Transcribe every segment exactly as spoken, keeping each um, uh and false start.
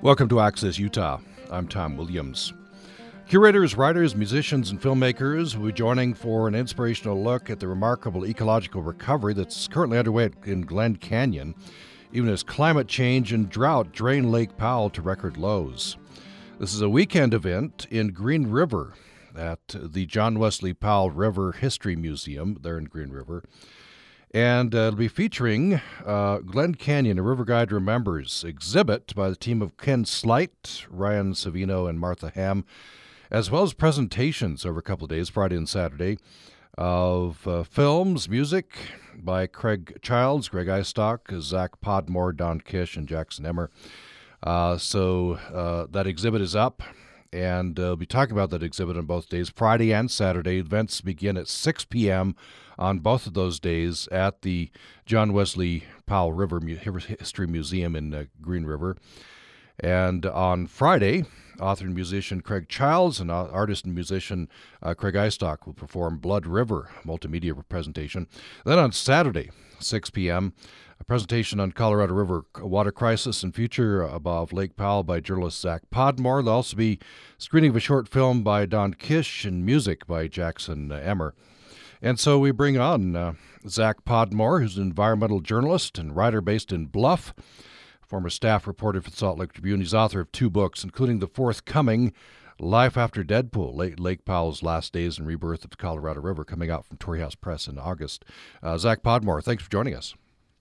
Welcome to Access Utah. I'm Tom Williams. Curators, writers, musicians, and filmmakers will be joining for an inspirational look at the remarkable ecological recovery that's currently underway in Glen Canyon, even as climate change and drought drain Lake Powell to record lows. This is a weekend event in Green River at the John Wesley Powell River History Museum there in Green River. And uh, it'll be featuring uh, Glen Canyon, A River Guide Remembers exhibit by the team of Ken Slight, Ryan Savino, and Martha Ham, as well as presentations over a couple of days, Friday and Saturday, of uh, films, music by Craig Childs, Greg Eistock, Zach Podmore, Don Kish, and Jackson Emmer. Uh, so uh, that exhibit is up, and uh, we'll be talking about that exhibit on both days, Friday and Saturday. Events begin at six p.m. on both of those days at the John Wesley Powell River History Museum in uh, Green River. And on Friday, author and musician Craig Childs and artist and musician uh, Craig Eistock will perform Blood River multimedia presentation. Then on Saturday, six p.m., a presentation on Colorado River water crisis and future above Lake Powell by journalist Zach Podmore. There'll also be screening of a short film by Don Kish and music by Jackson Emmer. And so we bring on uh, Zach Podmore, who's an environmental journalist and writer based in Bluff, former staff reporter for the Salt Lake Tribune. He's author of two books, including the forthcoming Life After Deadpool, Lake, Lake Powell's Last Days and Rebirth of the Colorado River, coming out from Torrey House Press in August. Uh, Zach Podmore, thanks for joining us.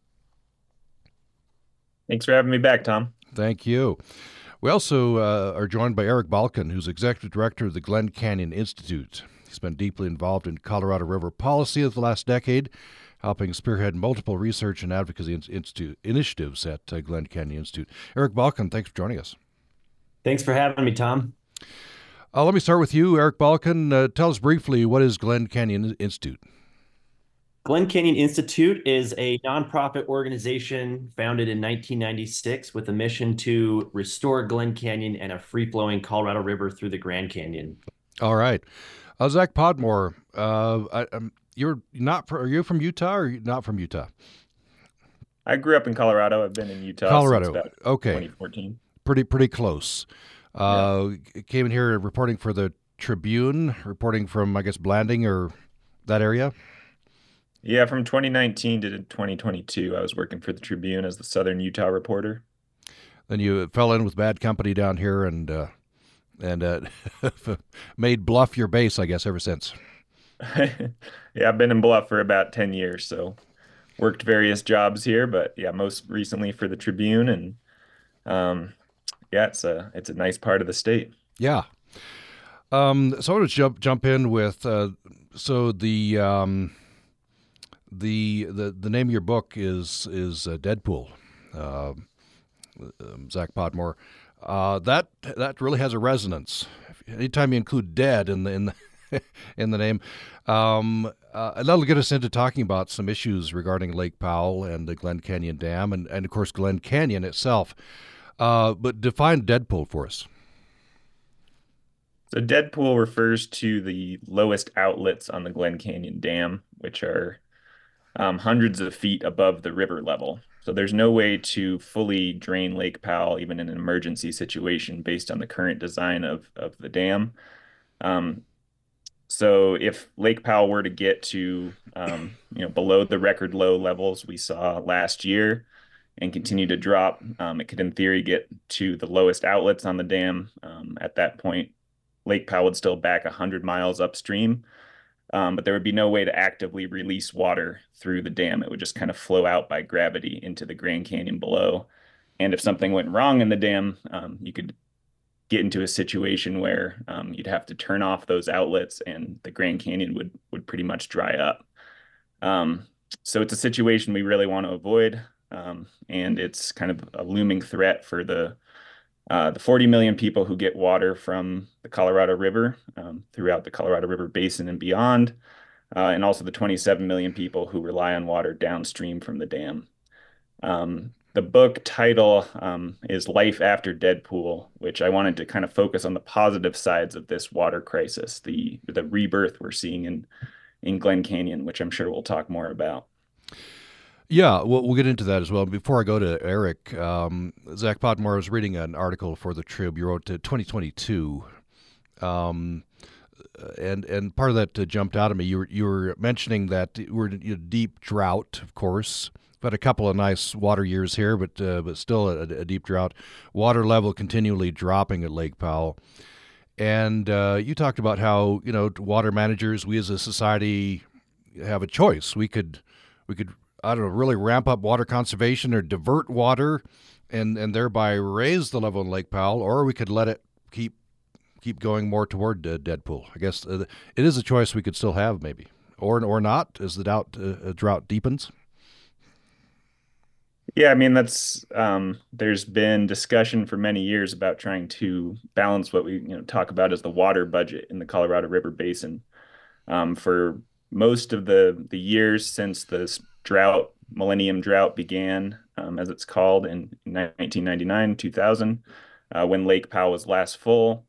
Thanks for having me back, Tom. Thank you. We also uh, are joined by Eric Balkin, who's executive director of the Glen Canyon Institute. He's been deeply involved in Colorado River policy of the last decade, helping spearhead multiple research and advocacy institute initiatives at uh, Glen Canyon Institute. Eric Balkin, thanks for joining us. Thanks for having me, Tom. Uh, let me start with you, Eric Balkin. Uh, tell us briefly, what is Glen Canyon Institute? Glen Canyon Institute is a nonprofit organization founded in nineteen ninety-six with a mission to restore Glen Canyon and a free-flowing Colorado River through the Grand Canyon. All right. Uh, Zach Podmore, uh, I, um, you're not. Are you from Utah or not from Utah? I grew up in Colorado. I've been in Utah Colorado. since about okay. twenty fourteen. Pretty pretty close. Uh, yeah. Came in here reporting for the Tribune, reporting from I guess Blanding or that area. Yeah, from twenty nineteen to twenty twenty-two, I was working for the Tribune as the Southern Utah reporter. Then you fell in with bad company down here and uh, and uh, made Bluff your base, I guess, ever since. Yeah, I've been in Bluff for about ten years, so worked various jobs here, but yeah, most recently for the Tribune, and um, yeah, it's a it's a nice part of the state. Yeah. Um, so I want to jump jump in with uh, so the. Um, The, the the name of your book is is uh, Deadpool, uh, um, Zach Podmore. Uh, that that really has a resonance. Anytime you include "dead" in the in the, in the name, um, uh, and that'll get us into talking about some issues regarding Lake Powell and the Glen Canyon Dam, and, and of course Glen Canyon itself. Uh, but define Deadpool for us. So Deadpool refers to the lowest outlets on the Glen Canyon Dam, which are Um, hundreds of feet above the river level. So there's no way to fully drain Lake Powell, even in an emergency situation, based on the current design of, of the dam. Um, so if Lake Powell were to get to, um, you know, below the record low levels we saw last year and continue to drop, um, it could, in theory, get to the lowest outlets on the dam. Um, at that point, Lake Powell would still back one hundred miles upstream. Um, but there would be no way to actively release water through the dam. It would just kind of flow out by gravity into the Grand Canyon below. And if something went wrong in the dam, um, you could get into a situation where um, you'd have to turn off those outlets and the Grand Canyon would would pretty much dry up. Um, so it's a situation we really want to avoid. Um, and it's kind of a looming threat for the Uh, the forty million people who get water from the Colorado River um, throughout the Colorado River Basin and beyond, uh, and also the twenty-seven million people who rely on water downstream from the dam. Um, the book title um, is Life After Deadpool, which I wanted to kind of focus on the positive sides of this water crisis, the the rebirth we're seeing in, in Glen Canyon, which I'm sure we'll talk more about. Yeah, we'll, we'll get into that as well. Before I go to Eric, um, Zach Podmore was reading an article for the Trib. You wrote uh, twenty twenty-two, um, and and part of that uh, jumped out at me. You were you were mentioning that we're in a deep drought, of course. We've had a couple of nice water years here, but uh, but still a, a deep drought. Water level continually dropping at Lake Powell. And uh, you talked about how, you know, water managers, we as a society have a choice. We could, we could, I don't know, really ramp up water conservation or divert water, and and thereby raise the level in Lake Powell, or we could let it keep keep going more toward uh, Deadpool. I guess uh, it is a choice we could still have, maybe, or or not, as the doubt, uh, drought deepens. Yeah, I mean that's um, there's been discussion for many years about trying to balance what we you know talk about as the water budget in the Colorado River Basin. Um, for most of the the years since this drought, Millennium Drought began, um, as it's called in nineteen ninety-nine, two thousand, uh, when Lake Powell was last full,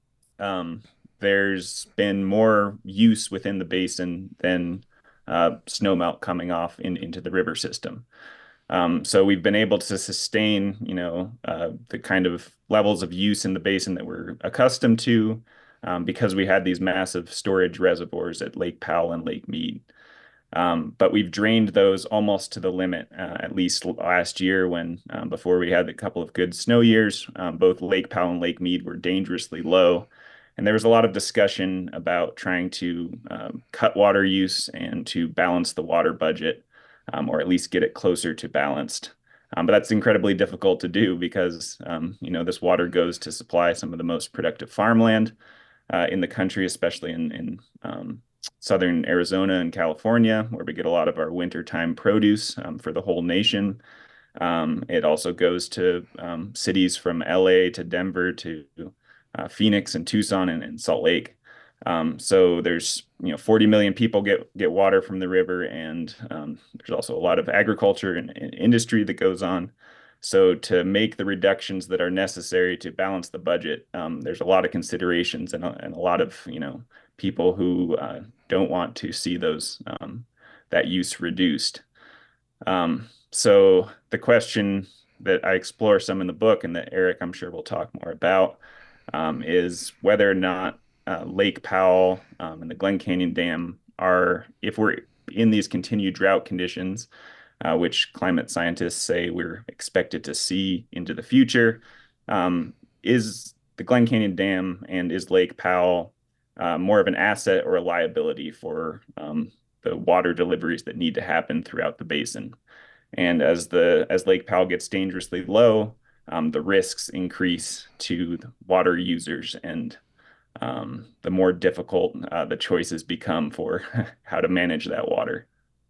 um, there's been more use within the basin than uh, snowmelt coming off in, into the river system. Um, so we've been able to sustain, you know, uh, the kind of levels of use in the basin that we're accustomed to, um, because we had these massive storage reservoirs at Lake Powell and Lake Mead. Um, but we've drained those almost to the limit, uh, at least last year when, um, before we had a couple of good snow years, um, both Lake Powell and Lake Mead were dangerously low. And there was a lot of discussion about trying to um, cut water use and to balance the water budget, um, or at least get it closer to balanced. Um, but that's incredibly difficult to do because, um, you know, this water goes to supply some of the most productive farmland uh, in the country, especially in, in um, southern Arizona and California, where we get a lot of our wintertime produce um, for the whole nation. Um, it also goes to um, cities from L A to Denver to uh, Phoenix and Tucson and, and Salt Lake. Um, so there's, you know, forty million people get get water from the river, and um, there's also a lot of agriculture and, and industry that goes on. So to make the reductions that are necessary to balance the budget, um, there's a lot of considerations and a, and a lot of, you know, people who uh, don't want to see those um, that use reduced. Um, so the question that I explore some in the book, and that Eric, I'm sure, will talk more about, um, is whether or not uh, Lake Powell um, and the Glen Canyon Dam are, if we're in these continued drought conditions, uh, which climate scientists say we're expected to see into the future, um, is the Glen Canyon Dam and is Lake Powell uh, more of an asset or a liability for um, the water deliveries that need to happen throughout the basin? And as the as Lake Powell gets dangerously low, um, the risks increase to the water users, and um, the more difficult uh, the choices become for how to manage that water.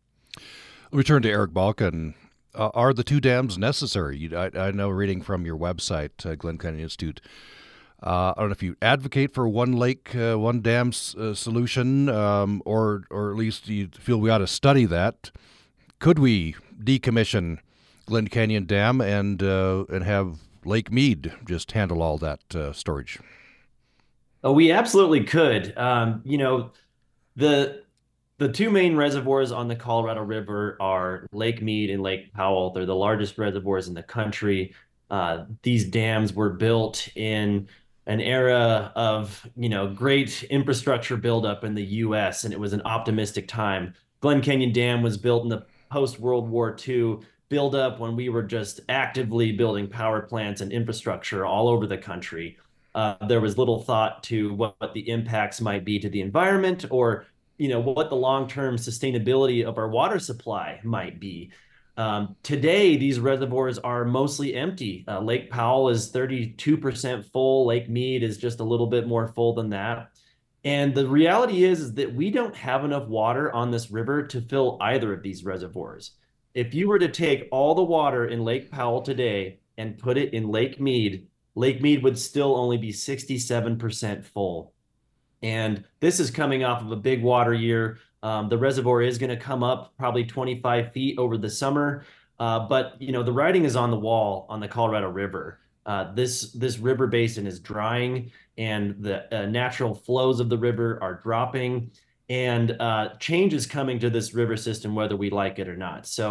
We turn to Eric Balkin. Uh, are the two dams necessary? You, I, I know, reading from your website, uh, Glen Canyon Institute, uh, I don't know if you advocate for one lake, uh, one dam uh, solution, um, or or at least you feel we ought to study that. Could we decommission Glen Canyon Dam and uh, and have Lake Mead just handle all that uh, storage? Oh, we absolutely could. Um, you know, the the two main reservoirs on the Colorado River are Lake Mead and Lake Powell. They're the largest reservoirs in the country. Uh, these dams were built in an era of, you know, great infrastructure buildup in the U S, and it was an optimistic time. Glen Canyon Dam was built in the post-World War Two buildup when we were just actively building power plants and infrastructure all over the country. Uh, there was little thought to what, what the impacts might be to the environment, or, you know, what the long-term sustainability of our water supply might be. Um, today, these reservoirs are mostly empty. Uh, Lake Powell is thirty-two percent full. Lake Mead is just a little bit more full than that. And the reality is, is that we don't have enough water on this river to fill either of these reservoirs. If you were to take all the water in Lake Powell today and put it in Lake Mead, Lake Mead would still only be sixty-seven percent full. And this is coming off of a big water year. Um, the reservoir is going to come up probably twenty-five feet over the summer. Uh, but, you know, the writing is on the wall on the Colorado River. Uh, this, this river basin is drying, and the uh, natural flows of the river are dropping. And uh, change is coming to this river system, whether we like it or not. So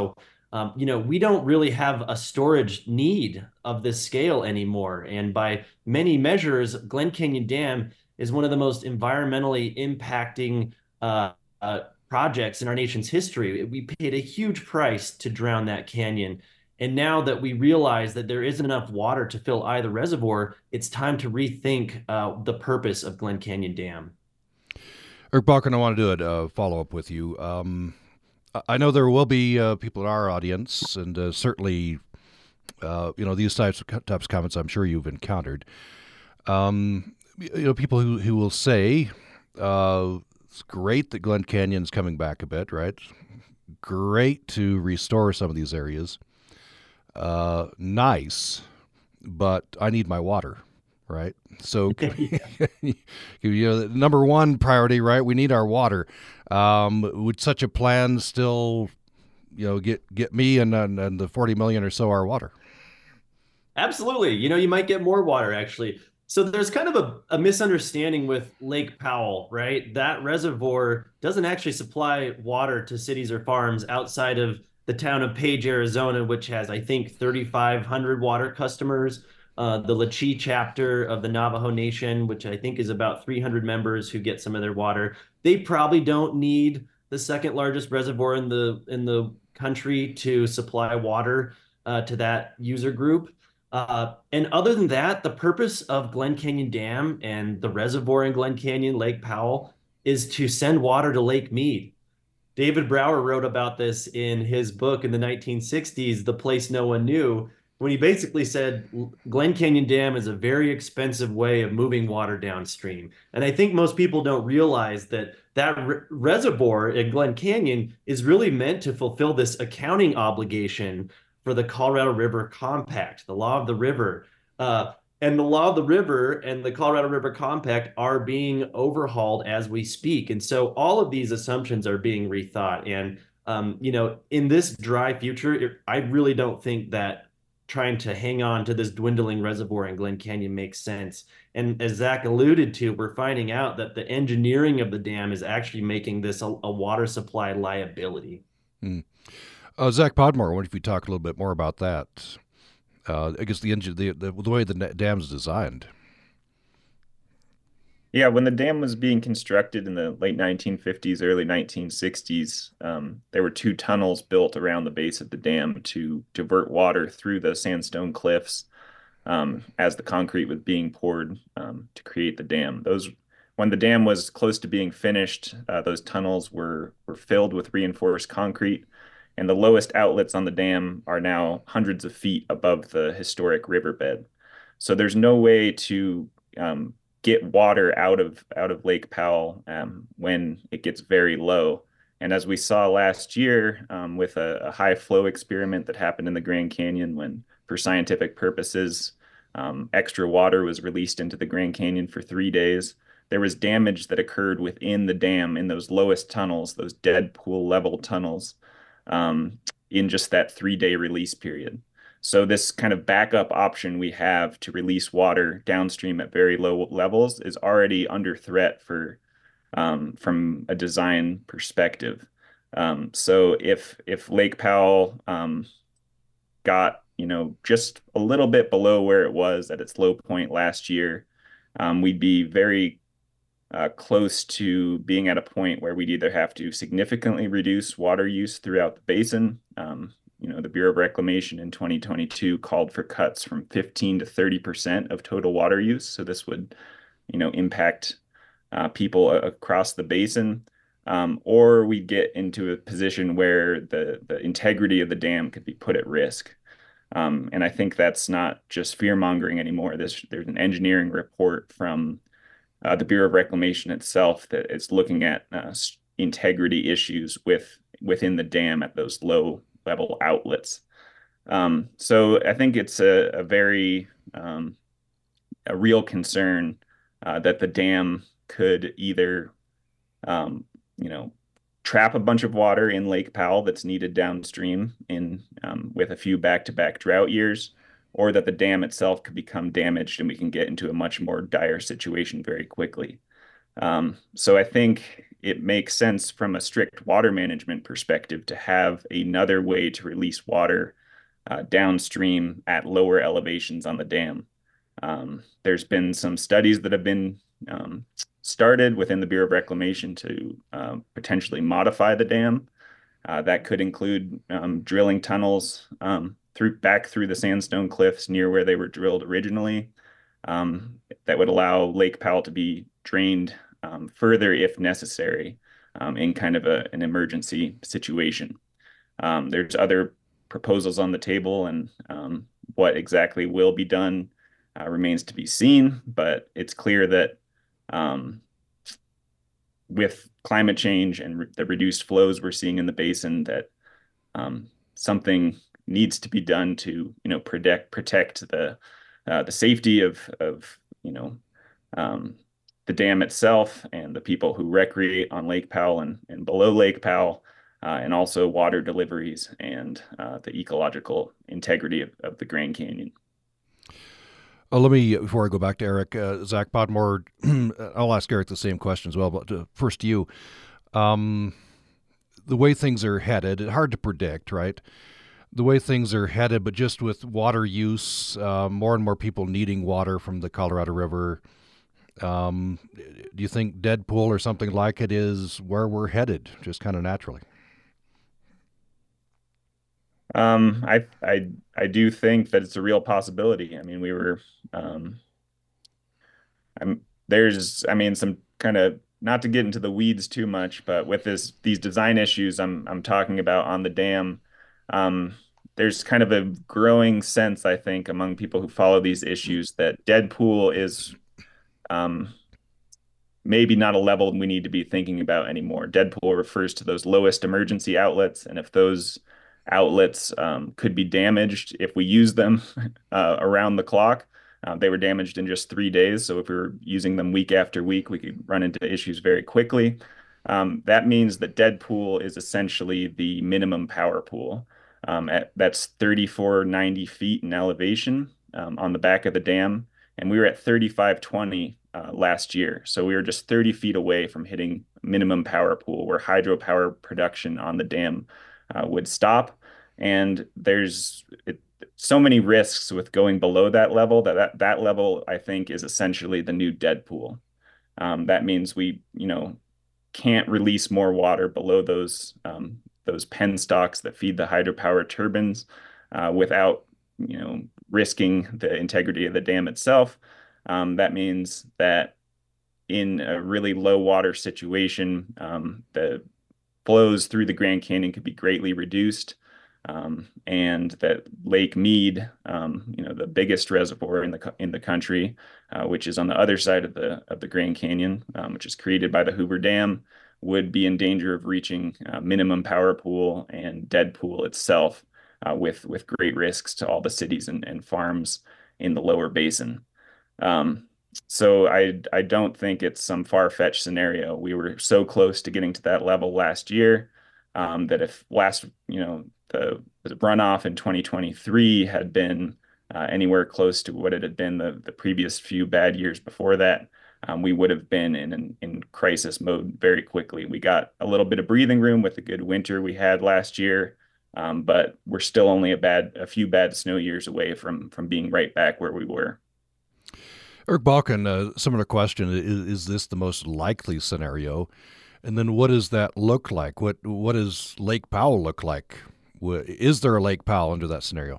Um, you know, we don't really have a storage need of this scale anymore. And by many measures, Glen Canyon Dam is one of the most environmentally impacting uh, uh, projects in our nation's history. We paid a huge price to drown that canyon. And now that we realize that there isn't enough water to fill either reservoir, it's time to rethink uh, the purpose of Glen Canyon Dam. Eric Balkin, I want to do a uh, follow up with you. Um, I know there will be uh, people in our audience, and uh, certainly, uh, you know, these types of types of comments I'm sure you've encountered. Um, you know, people who, who will say, uh, it's great that Glen Canyon's coming back a bit, right? Great to restore some of these areas. Uh, nice, but I need my water, right? So, you know, number one priority, right? We need our water. Um, would such a plan still, you know, get get me and, and and the forty million or so our water? Absolutely. You know, you might get more water actually. So there's kind of a, a misunderstanding with Lake Powell, right? That reservoir doesn't actually supply water to cities or farms outside of the town of Page, Arizona, which has, I think, thirty-five hundred water customers. Uh, the Lachee chapter of the Navajo Nation, which I think is about three hundred members who get some of their water. They probably don't need the second largest reservoir in the in the country to supply water uh, to that user group. Uh, and other than that, the purpose of Glen Canyon Dam and the reservoir in Glen Canyon, Lake Powell, is to send water to Lake Mead. David Brower wrote about this in his book in the nineteen sixties, The Place No One Knew, when he basically said Glen Canyon Dam is a very expensive way of moving water downstream. And I think most people don't realize that that re- reservoir in Glen Canyon is really meant to fulfill this accounting obligation for the Colorado River Compact, the law of the river. Uh, and the law of the river and the Colorado River Compact are being overhauled as we speak. And so all of these assumptions are being rethought. And, um, you know, in this dry future, it, I really don't think that trying to hang on to this dwindling reservoir in Glen Canyon makes sense. And as Zach alluded to, we're finding out that the engineering of the dam is actually making this a, a water supply liability. Hmm. Uh, Zach Podmore, I wonder if you talk a little bit more about that. Uh, I guess the, engine, the, the the way the dam's designed. Yeah, when the dam was being constructed in the late nineteen fifties, early nineteen sixties, um, there were two tunnels built around the base of the dam to divert water through the sandstone cliffs um, as the concrete was being poured um, to create the dam. Those, when the dam was close to being finished, uh, those tunnels were were filled with reinforced concrete, and the lowest outlets on the dam are now hundreds of feet above the historic riverbed. So there's no way to um, get water out of out of Lake Powell um, when it gets very low. And as we saw last year um, with a, a high flow experiment that happened in the Grand Canyon, when for scientific purposes, um, extra water was released into the Grand Canyon for three days, there was damage that occurred within the dam in those lowest tunnels, those dead pool level tunnels, um, in just that three-day release period. So this kind of backup option we have to release water downstream at very low levels is already under threat for um, from a design perspective. Um, so if if Lake Powell um, got you know just a little bit below where it was at its low point last year, um, we'd be very Uh, close to being at a point where we'd either have to significantly reduce water use throughout the basin. Um, you know, the Bureau of Reclamation in twenty twenty-two called for cuts from fifteen to thirty percent of total water use. So this would, you know, impact uh, people across the basin. Um, or we get into a position where the, the integrity of the dam could be put at risk. Um, and I think that's not just fear mongering anymore. There's, there's an engineering report from Uh, the Bureau of Reclamation itself that is looking at uh, integrity issues with within the dam at those low level outlets. Um, so I think it's a, a very um, a real concern uh, that the dam could either um, you know trap a bunch of water in Lake Powell that's needed downstream in um, with a few back-to-back drought years, or that the dam itself could become damaged and we can get into a much more dire situation very quickly. Um, so I think it makes sense from a strict water management perspective to have another way to release water uh, downstream at lower elevations on the dam. Um, there's been some studies that have been um, started within the Bureau of Reclamation to uh, potentially modify the dam. Uh, that could include um, drilling tunnels um, through back through the sandstone cliffs near where they were drilled originally. Um, that would allow Lake Powell to be drained um, further if necessary um, in kind of a, an emergency situation. Um, there's other proposals on the table, and um, what exactly will be done uh, remains to be seen, but it's clear that um, with climate change and re the reduced flows we're seeing in the basin, that um, something needs to be done to, you know, protect protect the uh, the safety of of you know um, the dam itself and the people who recreate on Lake Powell and, and below Lake Powell, uh, and also water deliveries and uh, the ecological integrity of, of the Grand Canyon. Uh, let me, before I go back to Eric, uh, Zach Podmore, I'll ask Eric the same question as well, but uh, first to you. Um, the way things are headed, hard to predict, right? The way things are headed, but just with water use, uh, more and more people needing water from the Colorado River, um, do you think Dead Pool or something like it is where we're headed, just kind of naturally? Um, I, I, I do think that it's a real possibility. I mean, we were, um, I'm, there's, I mean, some kind of, not to get into the weeds too much, but with this, these design issues I'm, I'm talking about on the dam, um, there's kind of a growing sense, I think, among people who follow these issues that Dead Pool is, um, maybe not a level we need to be thinking about anymore. Dead Pool refers to those lowest emergency outlets, and if those outlets um, could be damaged if we use them uh, around the clock. Uh, they were damaged in just three days. So if we were using them week after week, we could run into issues very quickly. Um, that means that Dead Pool is essentially the minimum power pool. Um, at, that's thirty-four ninety feet in elevation um, on the back of the dam. And we were at thirty-five twenty uh, last year. So we were just thirty feet away from hitting minimum power pool where hydropower production on the dam Uh, would stop. And there's it, so many risks with going below that level that, that that level, I think, is essentially the new Dead Pool. Um, that means we, you know, can't release more water below those um, those penstocks that feed the hydropower turbines uh, without, you know, risking the integrity of the dam itself. Um, that means that in a really low water situation, um, the flows through the Grand Canyon could be greatly reduced, um, and that Lake Mead, um, you know, the biggest reservoir in the in the country, uh, which is on the other side of the of the Grand Canyon, um, which is created by the Hoover Dam, would be in danger of reaching uh, minimum power pool and Dead Pool itself, uh, with with great risks to all the cities and, and farms in the lower basin. Um, So I I don't think it's some far-fetched scenario. We were so close to getting to that level last year um, that if last, you know, the, the runoff in twenty twenty-three had been uh, anywhere close to what it had been the, the previous few bad years before that, um, we would have been in, in in crisis mode very quickly. We got a little bit of breathing room with the good winter we had last year, um, but we're still only a bad a few bad snow years away from from being right back where we were. Eric Balkin, uh, similar question. Is, is this the most likely scenario? And then what does that look like? What What does Lake Powell look like? Is there a Lake Powell under that scenario?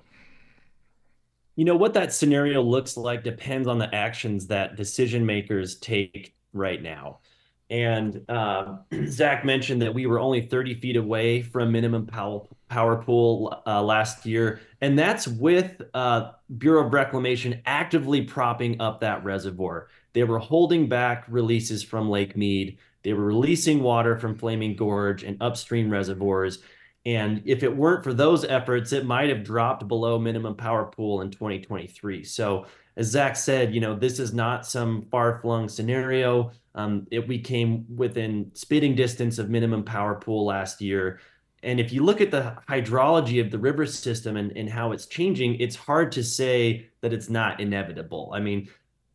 You know, what that scenario looks like depends on the actions that decision makers take right now. And uh, Zach mentioned that we were only thirty feet away from minimum power, power pool uh, last year. And that's with uh, Bureau of Reclamation actively propping up that reservoir. They were holding back releases from Lake Mead. They were releasing water from Flaming Gorge and upstream reservoirs. And if it weren't for those efforts, it might have dropped below minimum power pool in twenty twenty-three. So as Zach said, you know, this is not some far-flung scenario. Um, it, we came within spitting distance of minimum power pool last year. And if you look at the hydrology of the river system and, and how it's changing, it's hard to say that it's not inevitable. I mean,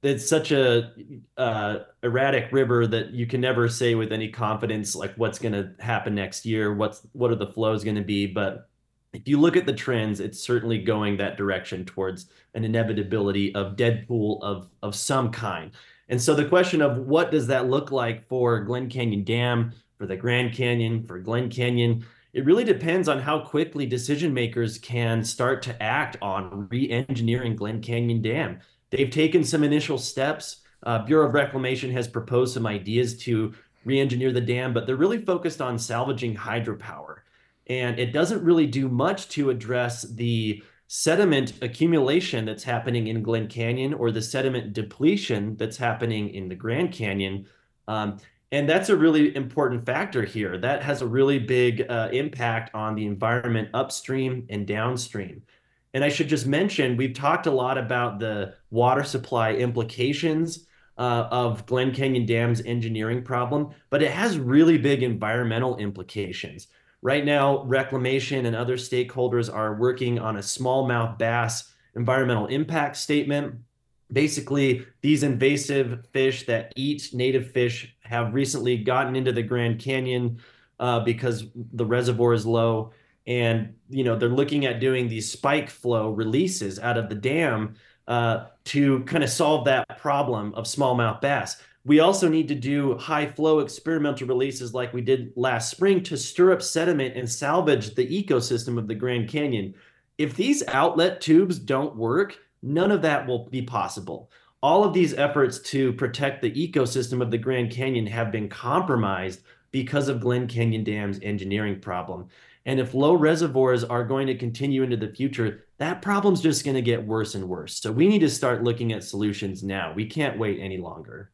it's such a uh, erratic river that you can never say with any confidence like what's going to happen next year, what's what are the flows going to be. But if you look at the trends, it's certainly going that direction towards an inevitability of dead pool of of some kind. And so the question of what does that look like for Glen Canyon Dam, for the Grand Canyon, for Glen Canyon, it really depends on how quickly decision makers can start to act on re-engineering Glen Canyon Dam. They've taken some initial steps. Uh, Bureau of Reclamation has proposed some ideas to re-engineer the dam, but they're really focused on salvaging hydropower. And it doesn't really do much to address the sediment accumulation that's happening in Glen Canyon or the sediment depletion that's happening in the Grand Canyon. Um, and that's a really important factor here. That has a really big uh, impact on the environment upstream and downstream. And I should just mention, we've talked a lot about the water supply implications uh, of Glen Canyon Dam's engineering problem, but it has really big environmental implications. Right now, Reclamation and other stakeholders are working on a smallmouth bass environmental impact statement. Basically, these invasive fish that eat native fish have recently gotten into the Grand Canyon uh, because the reservoir is low. And, you know, they're looking at doing these spike flow releases out of the dam uh, to kind of solve that problem of smallmouth bass. We also need to do high flow experimental releases like we did last spring to stir up sediment and salvage the ecosystem of the Grand Canyon. If these outlet tubes don't work, none of that will be possible. All of these efforts to protect the ecosystem of the Grand Canyon have been compromised because of Glen Canyon Dam's engineering problem. And if low reservoirs are going to continue into the future, that problem's just going to get worse and worse. So we need to start looking at solutions now. We can't wait any longer.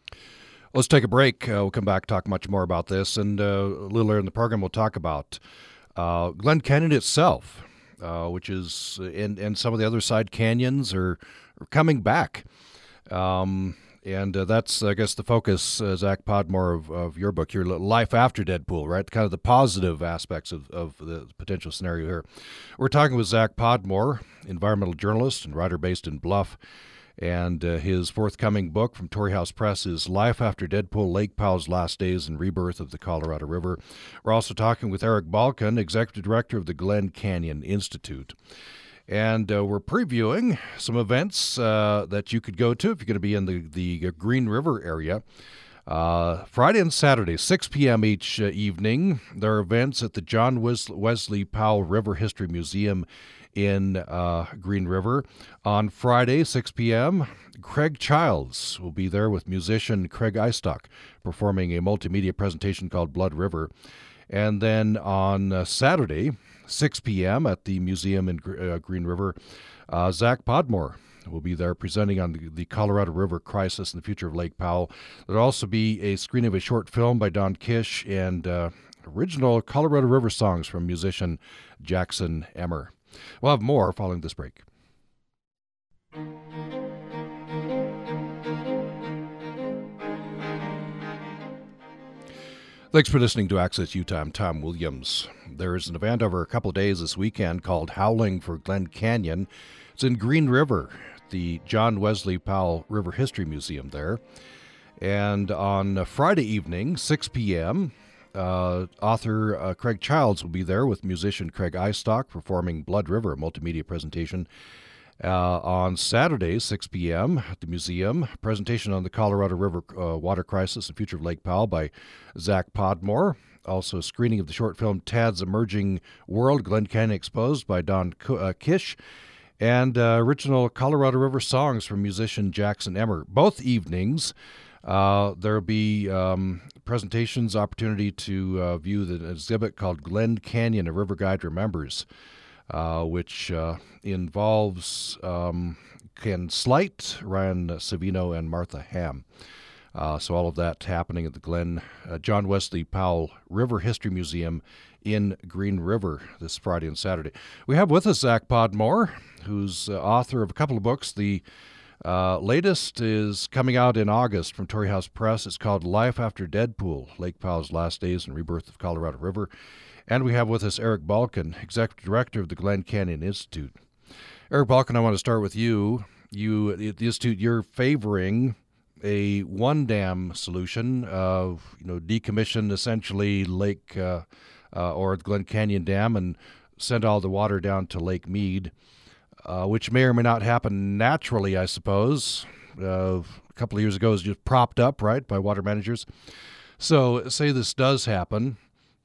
Let's take a break. Uh, we'll come back, talk much more about this. And uh, a little later in the program, we'll talk about uh, Glen Canyon itself, uh, which is, and, and some of the other side canyons are, are coming back. Um, and uh, that's, I guess, the focus, uh, Zach Podmore, of, of your book, your Life After Dead Pool, right? Kind of the positive aspects of, of the potential scenario here. We're talking with Zach Podmore, environmental journalist and writer based in Bluff. And uh, his forthcoming book from Torrey House Press is Life After Dead Pool, Lake Powell's Last Days and Rebirth of the Colorado River. We're also talking with Eric Balkin, Executive Director of the Glen Canyon Institute. And uh, we're previewing some events uh, that you could go to if you're going to be in the, the Green River area. Uh, Friday and Saturday, six p.m. each uh, evening, there are events at the John Wesley Powell River History Museum in uh, Green River. On Friday, six p.m., Craig Childs will be there with musician Craig Eistock performing a multimedia presentation called Blood River. And then on uh, Saturday, six p.m. at the museum in uh, Green River, uh, Zach Podmore will be there presenting on the, the Colorado River crisis and the future of Lake Powell. There'll also be a screening of a short film by Don Kish and uh, original Colorado River songs from musician Jackson Emmer. We'll have more following this break. Thanks for listening to Access Utah. I'm Tom Williams. There is an event over a couple of days this weekend called Howling for Glen Canyon. It's in Green River, the John Wesley Powell River History Museum there. And on Friday evening, six p.m., Uh, author uh, Craig Childs will be there with musician Craig Eistock performing Blood River, a multimedia presentation. Uh, on Saturday, six p.m. at the museum, presentation on the Colorado River uh, water crisis and future of Lake Powell by Zach Podmore. Also a screening of the short film Tad's Emerging World, Glen Canyon Exposed by Don uh, Kish. And uh, original Colorado River songs from musician Jackson Emmer. Both evenings, Uh, there'll be um, presentations, opportunity to uh, view the exhibit called Glen Canyon, A River Guide Remembers, uh, which uh, involves um, Ken Slight, Ryan Savino, and Martha Ham. Uh, so all of that happening at the Glen uh, John Wesley Powell River History Museum in Green River this Friday and Saturday. We have with us Zach Podmore, who's uh, author of a couple of books. The Uh, latest is coming out in August from Torrey House Press. It's called Life After Dead Pool, Lake Powell's Last Days and Rebirth of Colorado River. And we have with us Eric Balkin, Executive Director of the Glen Canyon Institute. Eric Balkin, I want to start with you. you at the Institute, you're favoring a one dam solution of, you know, decommission essentially Lake uh, uh, or Glen Canyon Dam and send all the water down to Lake Mead, uh, which may or may not happen naturally, I suppose. Uh, a couple of years ago, it was just propped up, right, by water managers. So say this does happen,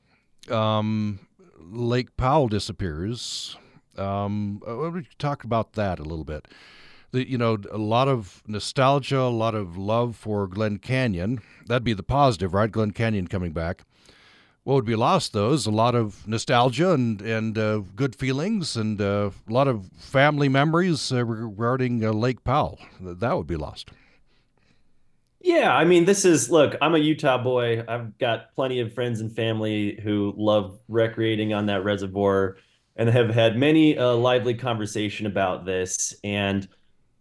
um, Lake Powell disappears. Um, we talk about that a little bit. The, you know, a lot of nostalgia, a lot of love for Glen Canyon. That'd be the positive, right? Glen Canyon coming back. What would be lost, though, is a lot of nostalgia and, and uh, good feelings and uh, a lot of family memories uh, regarding uh, Lake Powell. That would be lost. Yeah, I mean, this is, look, I'm a Utah boy. I've got plenty of friends and family who love recreating on that reservoir and have had many uh, lively conversation about this. And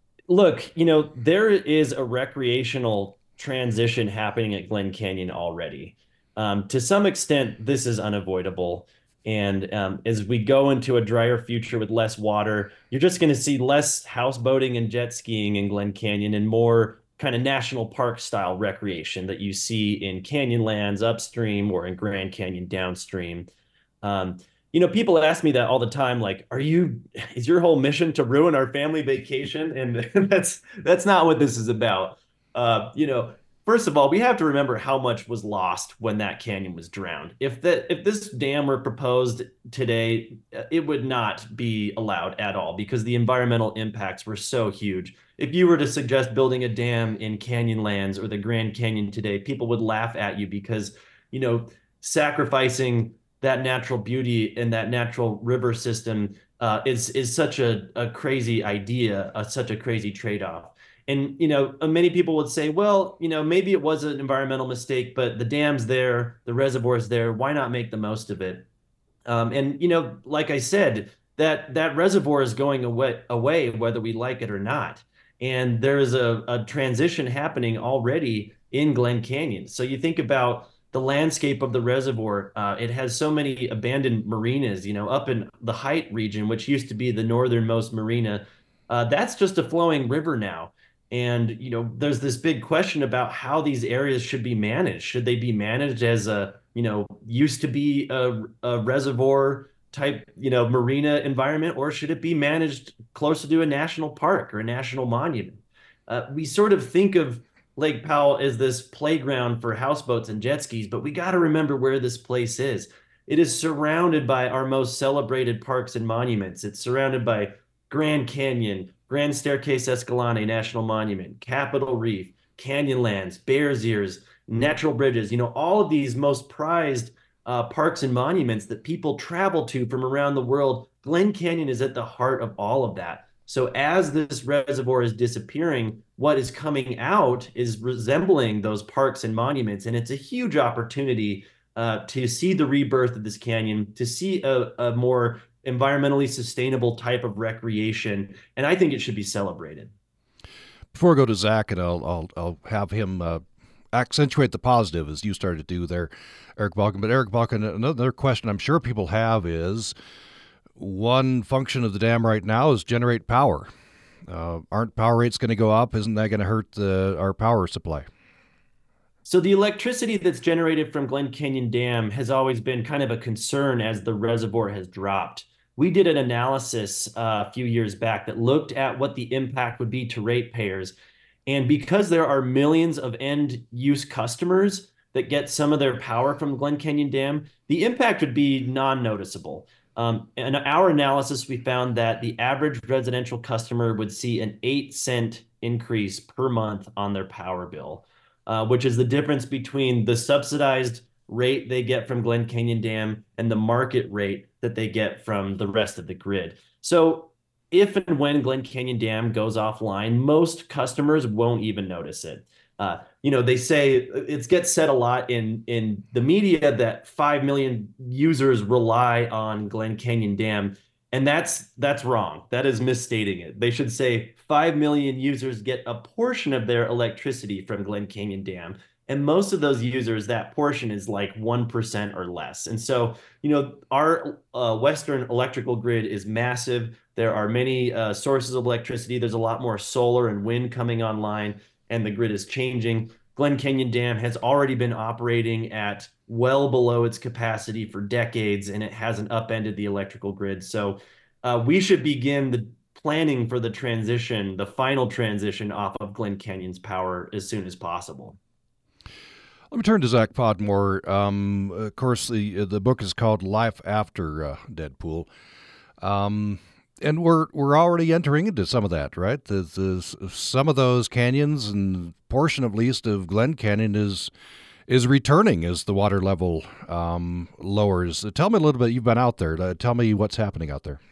look, you know, there is a recreational transition happening at Glen Canyon already. Um, to some extent, this is unavoidable. And um, as we go into a drier future with less water, you're just going to see less houseboating and jet skiing in Glen Canyon and more kind of national park style recreation that you see in Canyonlands upstream or in Grand Canyon downstream. Um, You know, people ask me that all the time, like, are you, is your whole mission to ruin our family vacation? And that's, that's not what this is about. Uh, you know, first of all, we have to remember how much was lost when that canyon was drowned. If that, if this dam were proposed today, it would not be allowed at all because the environmental impacts were so huge. If you were to suggest building a dam in Canyonlands or the Grand Canyon today, people would laugh at you because, you know, sacrificing that natural beauty and that natural river system uh, is is such a, a crazy idea, uh, such a crazy trade-off. And, you know, many people would say, well, you know, maybe it was an environmental mistake, but the dam's there, the reservoir's there, why not make the most of it? Um, and, you know, like I said, that that reservoir is going away, away whether we like it or not. And there is a, a transition happening already in Glen Canyon. So you think about the landscape of the reservoir. Uh, it has so many abandoned marinas, you know, up in the Height region, which used to be the northernmost marina. Uh, that's just a flowing river now. And, you know, there's this big question about how these areas should be managed. Should they be managed as a, you know, used to be a, a reservoir type, you know, marina environment, or should it be managed closer to a national park or a national monument? Uh, we sort of think of Lake Powell is this playground for houseboats and jet skis, but we got to remember where this place is. It is surrounded by our most celebrated parks and monuments. It's surrounded by Grand Canyon, Grand Staircase Escalante National Monument, Capitol Reef, Canyonlands, Bears Ears, Natural Bridges, you know, all of these most prized uh, parks and monuments that people travel to from around the world. Glen Canyon is at the heart of all of that. So as this reservoir is disappearing, what is coming out is resembling those parks and monuments. And it's a huge opportunity uh, to see the rebirth of this canyon, to see a, a more environmentally sustainable type of recreation. And I think it should be celebrated. Before I go to Zach, and I'll, I'll, I'll have him uh, accentuate the positive as you started to do there, Eric Balkin. But Eric Balkin, another question I'm sure people have is, one function of the dam right now is generate power. Uh, aren't power rates going to go up? Isn't that going to hurt the, our power supply? So the electricity that's generated from Glen Canyon Dam has always been kind of a concern as the reservoir has dropped. We did an analysis uh, a few years back that looked at what the impact would be to ratepayers. And because there are millions of end-use customers that get some of their power from Glen Canyon Dam, the impact would be non-noticeable. Um, in our analysis, we found that the average residential customer would see an eight cent increase per month on their power bill, uh, which is the difference between the subsidized rate they get from Glen Canyon Dam and the market rate that they get from the rest of the grid. So if and when Glen Canyon Dam goes offline, most customers won't even notice it. Uh, you know, they say it gets said a lot in, in the media that five million users rely on Glen Canyon Dam. And that's that's wrong. That is misstating it. They should say five million users get a portion of their electricity from Glen Canyon Dam. And most of those users, that portion is like one percent or less. And so, you know, our uh, Western electrical grid is massive. There are many uh, sources of electricity. There's a lot more solar and wind coming online, and the grid is changing. Glen Canyon Dam has already been operating at well below its capacity for decades, and it hasn't upended the electrical grid. So uh, we should begin the planning for the transition, the final transition off of Glen Canyon's power as soon as possible. Let me turn to Zach Podmore. Um, of course, the the book is called Life After uh, Deadpool, um, and we're we're already entering into some of that, right? The, the, some of those canyons and portion, at least, of Glen Canyon is is returning as the water level um, lowers. Tell me a little bit. You've been out there. Uh, tell me what's happening out there.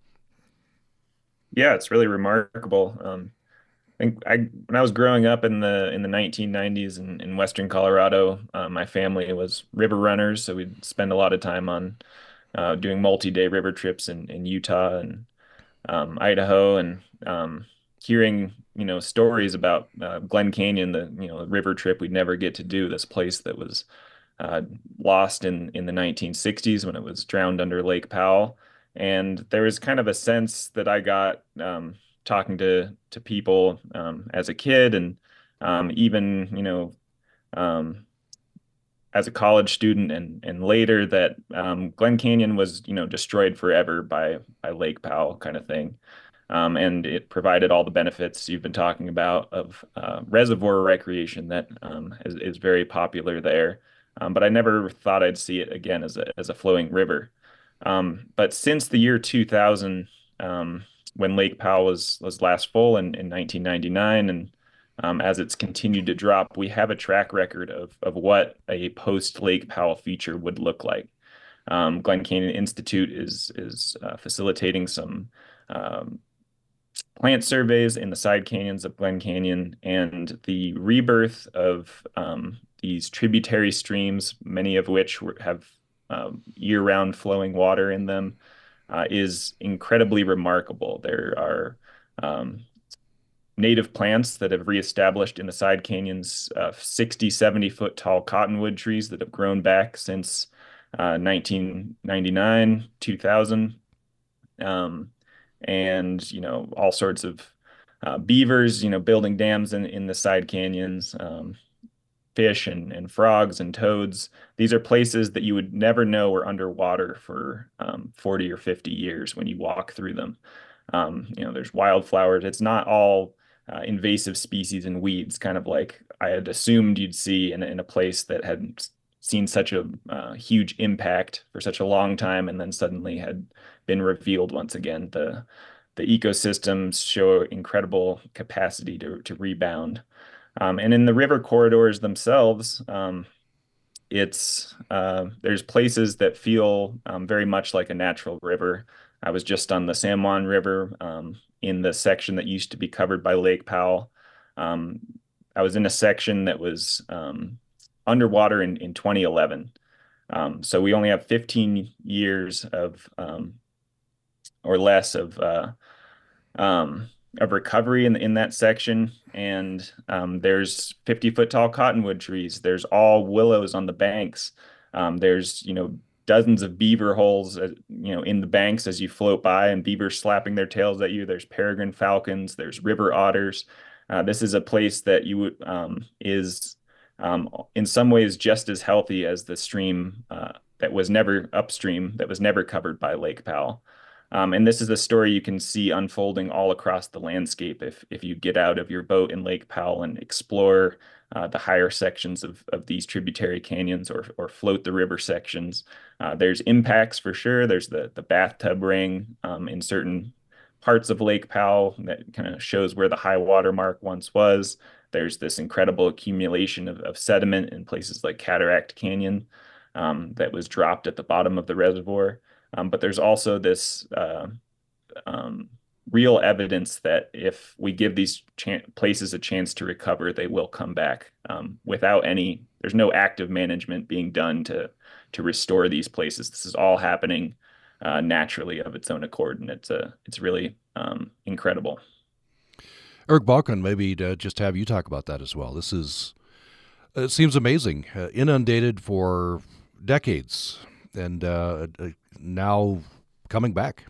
Yeah, it's really remarkable. Um, I think I when I was growing up in the in the nineteen nineties in, in Western Colorado, uh, my family was river runners, so we'd spend a lot of time on uh, doing multi-day river trips in, in Utah and um, Idaho, and um, hearing you know stories about uh, Glen Canyon, the you know the river trip we'd never get to do. This place that was uh, lost in in the nineteen sixties when it was drowned under Lake Powell, and there was kind of a sense that I got. Um, talking to to people um, as a kid and um, even you know um, as a college student and and later that um, Glen Canyon was you know destroyed forever by by Lake Powell kind of thing, um, and it provided all the benefits you've been talking about of uh, reservoir recreation that um, is, is very popular there, um, but I never thought I'd see it again as a as a flowing river. Um, but since the year two thousand, um, when Lake Powell was was last full in, in nineteen ninety-nine, and um, as it's continued to drop, we have a track record of of what a post Lake Powell feature would look like. Um, Glen Canyon Institute is is uh, facilitating some um, plant surveys in the side canyons of Glen Canyon, and the rebirth of um, these tributary streams, many of which were, have um, year-round flowing water in them, uh, is incredibly remarkable. There are um, native plants that have reestablished in the side canyons, uh, sixty, seventy foot tall cottonwood trees that have grown back since uh, nineteen ninety-nine, two thousand. Um, and, you know, all sorts of uh, beavers, you know, building dams in, in the side canyons, um, fish and, and frogs and toads. These are places that you would never know were underwater for um, forty or fifty years when you walk through them. Um, you know, there's wildflowers. It's not all uh, invasive species and weeds, kind of like I had assumed you'd see in, in a place that had seen such a uh, huge impact for such a long time and then suddenly had been revealed once again. The the ecosystems show incredible capacity to, to rebound. Um, and in the river corridors themselves, um, it's uh, there's places that feel um, very much like a natural river. I was just on the San Juan River um, in the section that used to be covered by Lake Powell. Um, I was in a section that was um, underwater in, in twenty eleven. Um, so we only have fifteen years of um, or less of uh, um, of recovery in in that section, and um, there's fifty foot tall cottonwood trees. There's all willows on the banks. Um, there's you know dozens of beaver holes, uh, you know, in the banks as you float by, and beavers slapping their tails at you. There's peregrine falcons. There's river otters. Uh, this is a place that you um, is um, in some ways just as healthy as the stream uh, that was never upstream, that was never covered by Lake Powell. Um, and this is a story you can see unfolding all across the landscape if if you get out of your boat in Lake Powell and explore uh, the higher sections of, of these tributary canyons or or float the river sections. Uh, there's impacts for sure. There's the the bathtub ring um, in certain parts of Lake Powell that kind of shows where the high water mark once was. There's this incredible accumulation of, of sediment in places like Cataract Canyon um, that was dropped at the bottom of the reservoir. Um, but there's also this uh, um, real evidence that if we give these places a chance to recover, they will come back um, without any, there's no active management being done to, to restore these places. This is all happening uh, naturally of its own accord. And it's a, it's really um, incredible. Eric Balkin, maybe to just have you talk about that as well. This is It seems amazing. Uh, inundated for decades, and uh, uh, now coming back.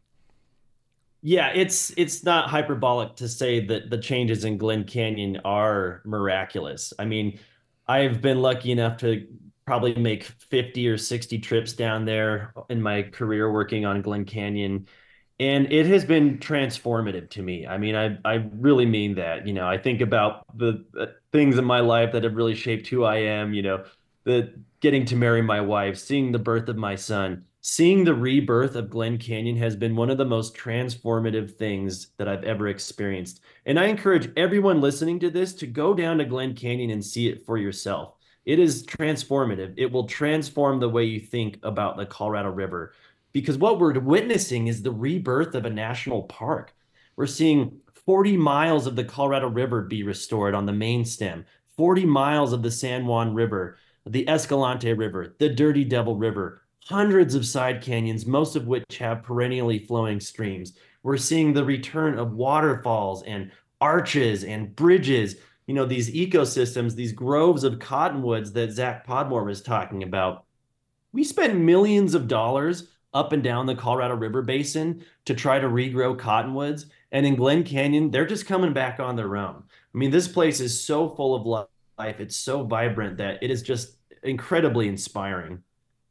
Yeah, it's it's not hyperbolic to say that the changes in Glen Canyon are miraculous. I mean, I've been lucky enough to probably make fifty or sixty trips down there in my career working on Glen Canyon, and it has been transformative to me. I mean, I I really mean that. You know, I think about the, the things in my life that have really shaped who I am, you know, the getting to marry my wife, seeing the birth of my son, seeing the rebirth of Glen Canyon has been one of the most transformative things that I've ever experienced. And I encourage everyone listening to this to go down to Glen Canyon and see it for yourself. It is transformative. It will transform the way you think about the Colorado River, because what we're witnessing is the rebirth of a national park. We're seeing forty miles of the Colorado River be restored on the main stem, forty miles of the San Juan River, the Escalante River, the Dirty Devil River, hundreds of side canyons, most of which have perennially flowing streams. We're seeing the return of waterfalls and arches and bridges, you know, these ecosystems, these groves of cottonwoods that Zach Podmore was talking about. We spend millions of dollars up and down the Colorado River Basin to try to regrow cottonwoods. And in Glen Canyon, they're just coming back on their own. I mean, this place is so full of life. It's so vibrant that it is just incredibly inspiring.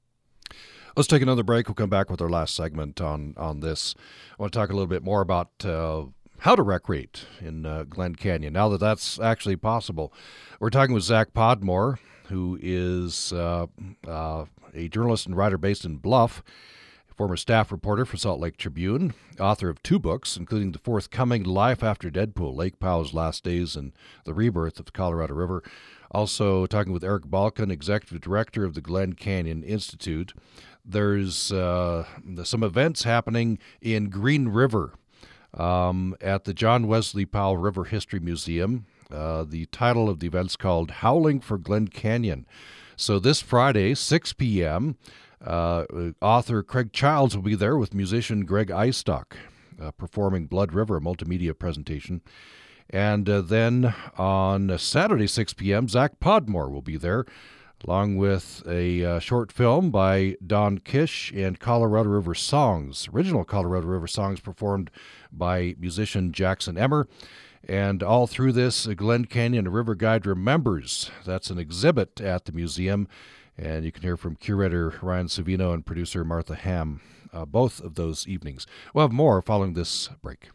Let's take another break. We'll come back with our last segment on, on this. I want to talk a little bit more about uh, how to recreate in uh, Glen Canyon, now that that's actually possible. We're talking with Zach Podmore, who is uh, uh, a journalist and writer based in Bluff, former staff reporter for Salt Lake Tribune, author of two books, including the forthcoming Life After Deadpool, Lake Powell's Last Days and the Rebirth of the Colorado River. Also talking with Eric Balkin, executive director of the Glen Canyon Institute. There's uh, some events happening in Green River um, at the John Wesley Powell River History Museum. Uh, the title of the event's called Howling for Glen Canyon. So this Friday, six p.m., uh, author Craig Childs will be there with musician Greg Eistock, uh, performing Blood River, a multimedia presentation. And uh, then on Saturday, six p.m., Zach Podmore will be there, along with a uh, short film by Don Kish and Colorado River Songs, original Colorado River Songs performed by musician Jackson Emmer. And all through this, Glen Canyon River Guide Remembers. That's an exhibit at the museum. And you can hear from curator Ryan Savino and producer Martha Ham uh, both of those evenings. We'll have more following this break.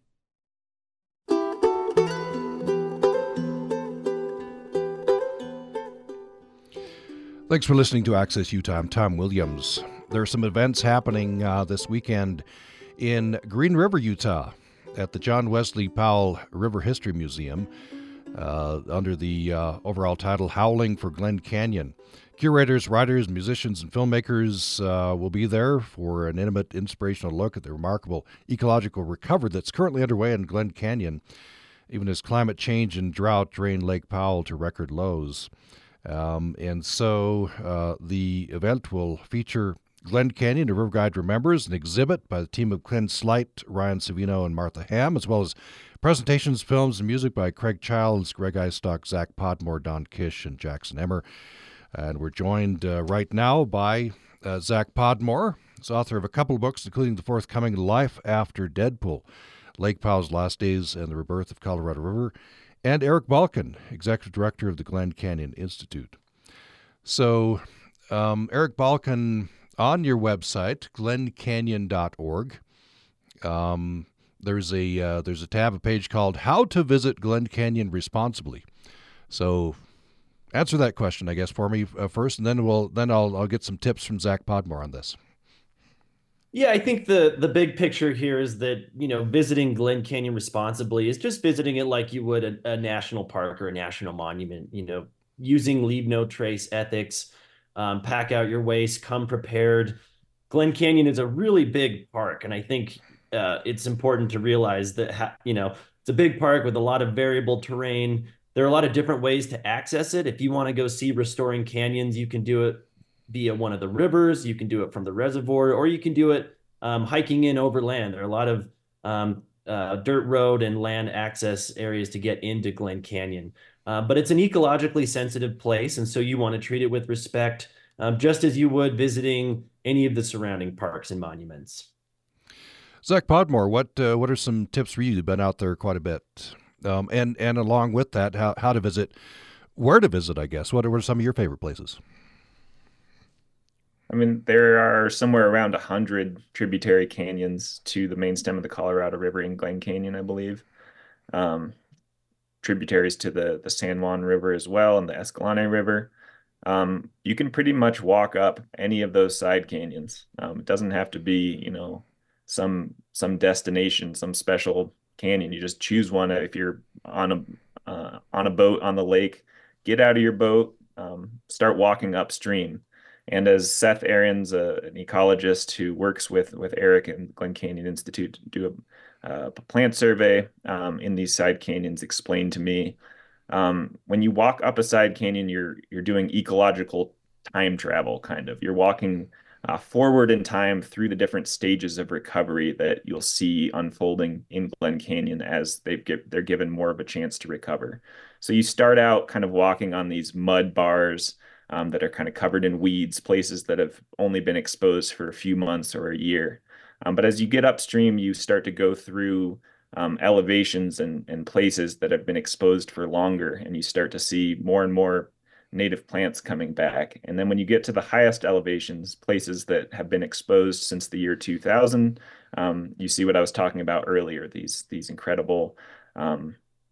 Thanks for listening to Access Utah. I'm Tom Williams. There are some events happening uh, this weekend in Green River, Utah, at the John Wesley Powell River History Museum uh, under the uh, overall title Howling for Glen Canyon. Curators, writers, musicians, and filmmakers uh, will be there for an intimate, inspirational look at the remarkable ecological recovery that's currently underway in Glen Canyon, even as climate change and drought drain Lake Powell to record lows. Um, and so uh, the event will feature Glen Canyon, a River Guide Remembers, an exhibit by the team of Ken Slight, Ryan Savino, and Martha Ham, as well as presentations, films, and music by Craig Childs, Greg Eistock, Zach Podmore, Don Kish, and Jackson Emmer. And we're joined uh, right now by uh, Zach Podmore. He's author of a couple of books, including the forthcoming Life After Deadpool, Lake Powell's Last Days and the Rebirth of Colorado River, and Eric Balkin, executive director of the Glen Canyon Institute. So, um, Eric Balkin, on your website, glen canyon dot org, um, there's a uh, there's a tab, a page called How to Visit Glen Canyon Responsibly. So, answer that question, I guess, for me uh, first, and then we'll then I'll I'll get some tips from Zach Podmore on this. Yeah, I think the the big picture here is that, you know, visiting Glen Canyon responsibly is just visiting it like you would a, a national park or a national monument, you know, using leave no trace ethics, um, pack out your waste, come prepared. Glen Canyon is a really big park, and I think uh, it's important to realize that, ha- you know, it's a big park with a lot of variable terrain. There are a lot of different ways to access it. If you want to go see restoring canyons, you can do it via one of the rivers, you can do it from the reservoir, or you can do it um, hiking in overland. There are a lot of um, uh, dirt road and land access areas to get into Glen Canyon. Uh, but it's an ecologically sensitive place, and so you want to treat it with respect, um, just as you would visiting any of the surrounding parks and monuments. Zach Podmore, what uh, what are some tips for you? You've been out there quite a bit, um, and and along with that, how how to visit, where to visit, I guess. What are, what are some of your favorite places? I mean, there are somewhere around a hundred tributary canyons to the main stem of the Colorado River in Glen Canyon, I believe. Um, Tributaries to the the San Juan River as well and the Escalante River. Um, you can pretty much walk up any of those side canyons. Um, it doesn't have to be, you know, some some destination, some special canyon. You just choose one if you're on a uh, on a boat on the lake. Get out of your boat, um, start walking upstream. And as Seth Arians, uh, an ecologist who works with with Eric and Glen Canyon Institute to do a, uh, plant survey um, in these side canyons, explained to me, um, when you walk up a side canyon, you're you're doing ecological time travel, kind of. You're walking uh, forward in time through the different stages of recovery that you'll see unfolding in Glen Canyon as they get they're given more of a chance to recover. So you start out kind of walking on these mud bars um, that are kind of covered in weeds, places that have only been exposed for a few months or a year. Um, but as you get upstream, you start to go through um, elevations and, and places that have been exposed for longer, and you start to see more and more native plants coming back. And then when you get to the highest elevations, places that have been exposed since the year two thousand, um, you see what I was talking about earlier, these, these incredible um,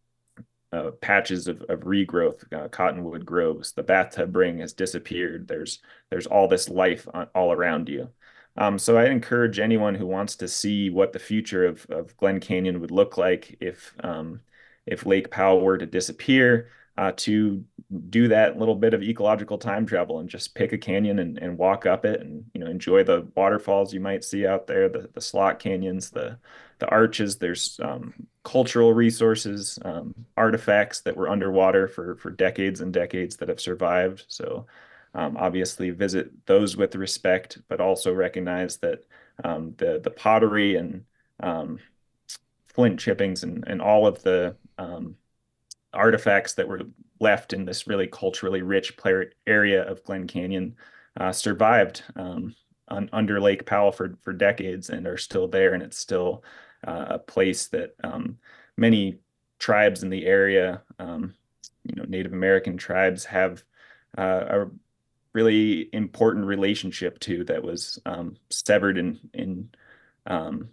uh, patches of, of regrowth, uh, cottonwood groves. The bathtub ring has disappeared. There's, there's all this life on, all around you. Um, so I encourage anyone who wants to see what the future of, of Glen Canyon would look like if um, if Lake Powell were to disappear, uh, to do that little bit of ecological time travel and just pick a canyon and, and walk up it, and you know enjoy the waterfalls you might see out there, the the slot canyons, the the arches. There's um, cultural resources, um, artifacts that were underwater for for decades and decades that have survived. So. Um, obviously visit those with respect, but also recognize that um, the the pottery and um, flint chippings and, and all of the um, artifacts that were left in this really culturally rich area of Glen Canyon uh, survived um, on, under Lake Powell for, for decades and are still there. And it's still uh, a place that um, many tribes in the area, um, you know, Native American tribes have uh, a really important relationship to that was um, severed in in um,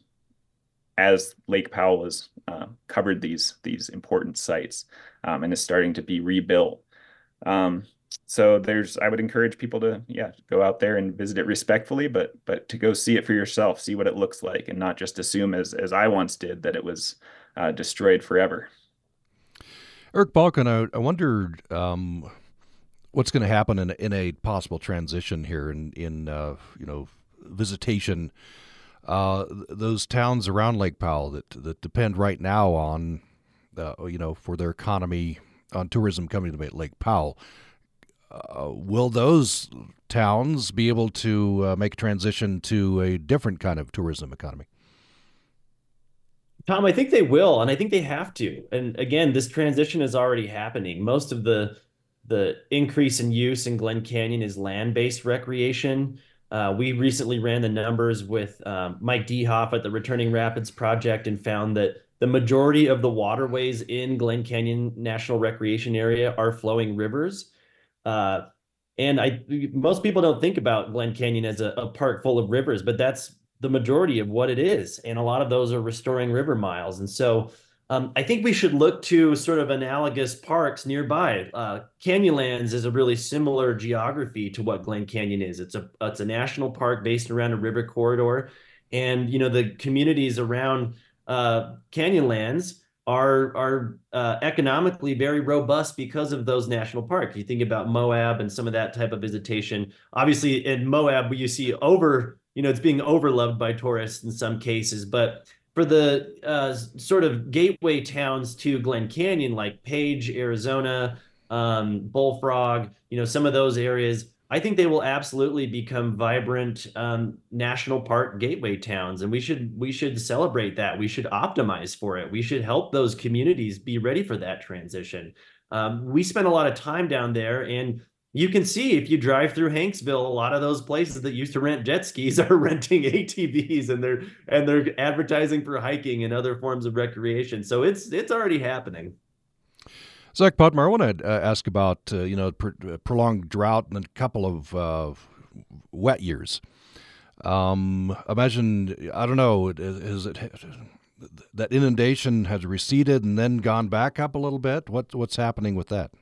as Lake Powell was uh, covered these these important sites um, and is starting to be rebuilt. Um, so there's I would encourage people to yeah go out there and visit it respectfully, but but to go see it for yourself, see what it looks like, and not just assume as as I once did that it was uh, destroyed forever. Eric Balkin, I, I wondered. Um... what's going to happen in, in a possible transition here in, in uh, you know, visitation. Uh, those towns around Lake Powell that, that depend right now on, uh, you know, for their economy, on tourism coming to Lake Powell, uh, will those towns be able to uh, make a transition to a different kind of tourism economy? Tom, I think they will, and I think they have to. And again, this transition is already happening. Most of the The increase in use in Glen Canyon is land-based recreation. Uh, we recently ran the numbers with um, Mike Dehoff at the Returning Rapids Project and found that the majority of the waterways in Glen Canyon National Recreation Area are flowing rivers. Uh, and I, most people don't think about Glen Canyon as a, a park full of rivers, but that's the majority of what it is. And a lot of those are restoring river miles. And so Um, I think we should look to sort of analogous parks nearby. Uh, Canyonlands is a really similar geography to what Glen Canyon is. It's a it's a national park based around a river corridor, and you know the communities around uh, Canyonlands are are uh, economically very robust because of those national parks. You think about Moab and some of that type of visitation. Obviously, in Moab, you see over you know it's being overloved by tourists in some cases, but for the uh, sort of gateway towns to Glen Canyon, like Page, Arizona, um, Bullfrog, you know, some of those areas, I think they will absolutely become vibrant um, national park gateway towns, and we should we should celebrate that. We should optimize for it. We should help those communities be ready for that transition. Um, we spend a lot of time down there, and you can see if you drive through Hanksville, a lot of those places that used to rent jet skis are renting A T Vs, and they're and they're advertising for hiking and other forms of recreation. So it's it's already happening. Zach Butmer, I want to uh, ask about uh, you know pr- prolonged drought and a couple of uh, wet years. Um, imagine I don't know is it that inundation has receded and then gone back up a little bit? What what's happening with that?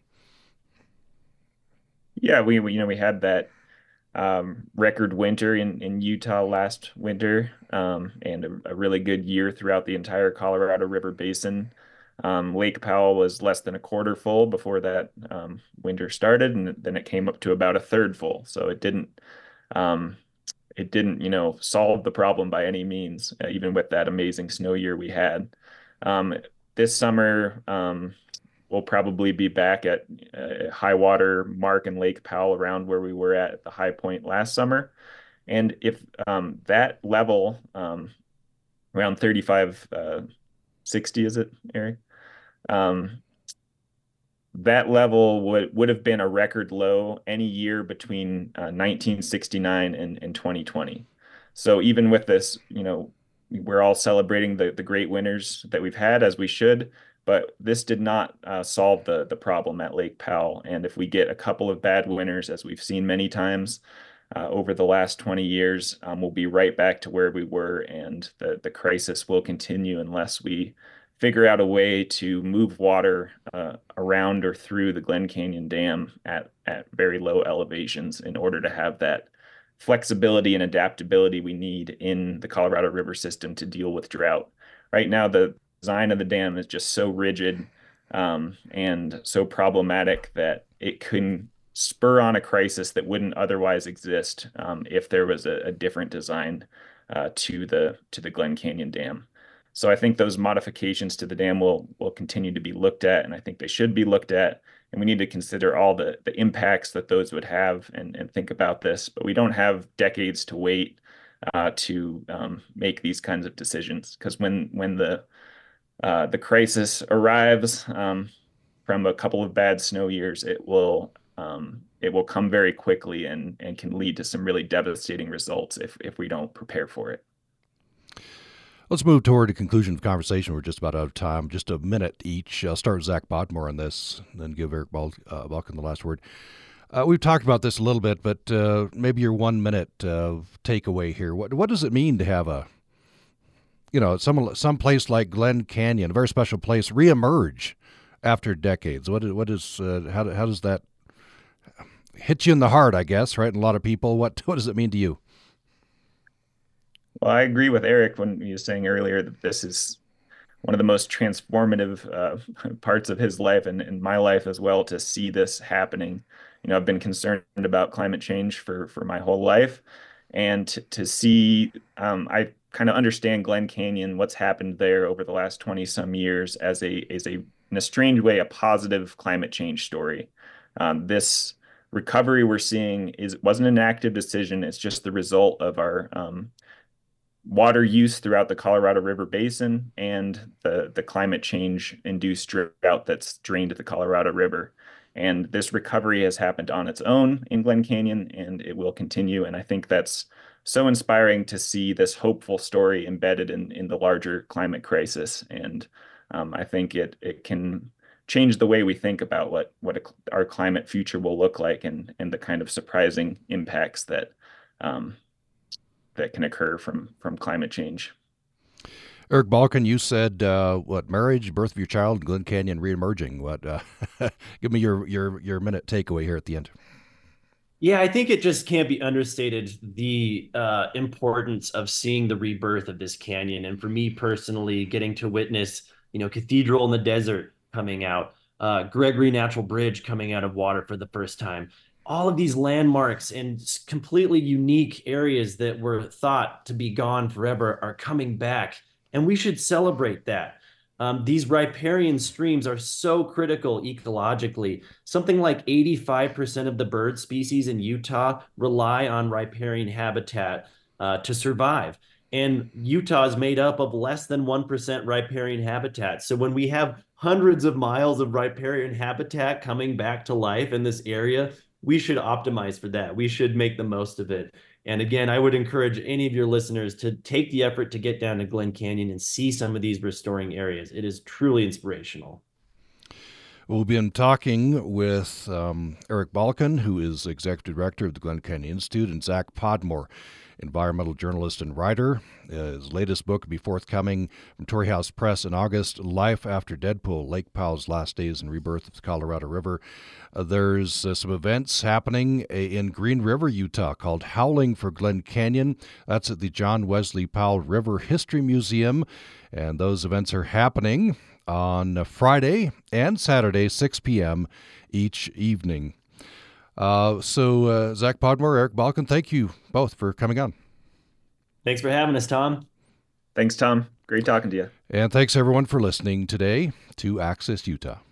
Yeah, we, we you know we had that um, record winter in in Utah last winter, um, and a, a really good year throughout the entire Colorado River Basin. Um, Lake Powell was less than a quarter full before that um, winter started, and then it came up to about a third full. So it didn't um, it didn't, you know, solve the problem by any means, uh, even with that amazing snow year we had. Um, this summer, um, we'll probably be back at uh, high water mark in Lake Powell around where we were at, at the high point last summer. And if um, that level, um, around thirty-five, uh, sixty, is it, Eric? Um, that level would would have been a record low any year between uh, nineteen sixty-nine and, and twenty twenty. So even with this, you know, we're all celebrating the, the great winners that we've had, as we should, but this did not uh, solve the the problem at Lake Powell. And if we get a couple of bad winners, as we've seen many times uh, over the last twenty years, um, we'll be right back to where we were, and the the crisis will continue unless we figure out a way to move water uh, around or through the Glen Canyon Dam at, at very low elevations in order to have that flexibility and adaptability we need in the Colorado River system to deal with drought. Right now, the design of the dam is just so rigid um, and so problematic that it can spur on a crisis that wouldn't otherwise exist um, if there was a, a different design uh, to the to the Glen Canyon Dam. So I think those modifications to the dam will will continue to be looked at, and I think they should be looked at. And we need to consider all the the impacts that those would have, and and think about this. But we don't have decades to wait uh, to um, make these kinds of decisions, because when when the uh, the crisis arrives um, from a couple of bad snow years, it will um, it will come very quickly and and can lead to some really devastating results if if we don't prepare for it. Let's move toward a conclusion of conversation. We're just about out of time. Just a minute each. I'll start with Zach Botmore on this, and then give Eric Bal- uh, Balkin the last word. Uh, we've talked about this a little bit, but uh, maybe your one minute uh, takeaway here. What what does it mean to have a, you know, some some place like Glen Canyon, a very special place, reemerge after decades? What is, what is uh, how how does that hit you in the heart? I guess, right? And a lot of people. What what does it mean to you? Well, I agree with Eric when he was saying earlier that this is one of the most transformative uh, parts of his life, and, and my life as well, to see this happening. You know, I've been concerned about climate change for for my whole life, and to, to see, um, I kind of understand Glen Canyon, what's happened there over the last twenty some years, as a as a in a strange way, a positive climate change story. Um, this recovery we're seeing is wasn't an active decision. It's just the result of our um, water use throughout the Colorado River Basin and the, the climate change induced drought that's drained the Colorado River. And this recovery has happened on its own in Glen Canyon, and it will continue. And I think that's so inspiring to see this hopeful story embedded in, in the larger climate crisis. And um, I think it it can change the way we think about what what a, our climate future will look like, and and the kind of surprising impacts that um, that can occur from from climate change. Eric Balkin, you said uh, what? Marriage, birth of your child, Glen Canyon reemerging. What? Uh, give me your your your minute takeaway here at the end. Yeah, I think it just can't be understated, the uh, importance of seeing the rebirth of this canyon. And for me personally, getting to witness, you know, Cathedral in the Desert coming out, uh, Gregory Natural Bridge coming out of water for the first time. All of these landmarks and completely unique areas that were thought to be gone forever are coming back. And we should celebrate that. Um, these riparian streams are so critical ecologically. Something like eighty-five percent of the bird species in Utah rely on riparian habitat uh, to survive. And Utah is made up of less than one percent riparian habitat. So when we have hundreds of miles of riparian habitat coming back to life in this area. We should optimize for that. We should make the most of it. And again, I would encourage any of your listeners to take the effort to get down to Glen Canyon and see some of these restoring areas. It is truly inspirational. We'll be talking with um, Eric Balkin, who is Executive Director of the Glen Canyon Institute, and Zach Podmore, environmental journalist and writer. Uh, his latest book will be forthcoming from Torrey House Press in August, Life After Deadpool, Lake Powell's Last Days and Rebirth of the Colorado River. Uh, there's uh, some events happening in Green River, Utah, called Howling for Glen Canyon. That's at the John Wesley Powell River History Museum, and those events are happening on Friday and Saturday, six p.m. each evening. Uh, so, uh, Zach Podmore, Eric Balkin, thank you both for coming on. Thanks for having us, Tom. Thanks, Tom. Great talking to you. And thanks, everyone, for listening today to Access Utah.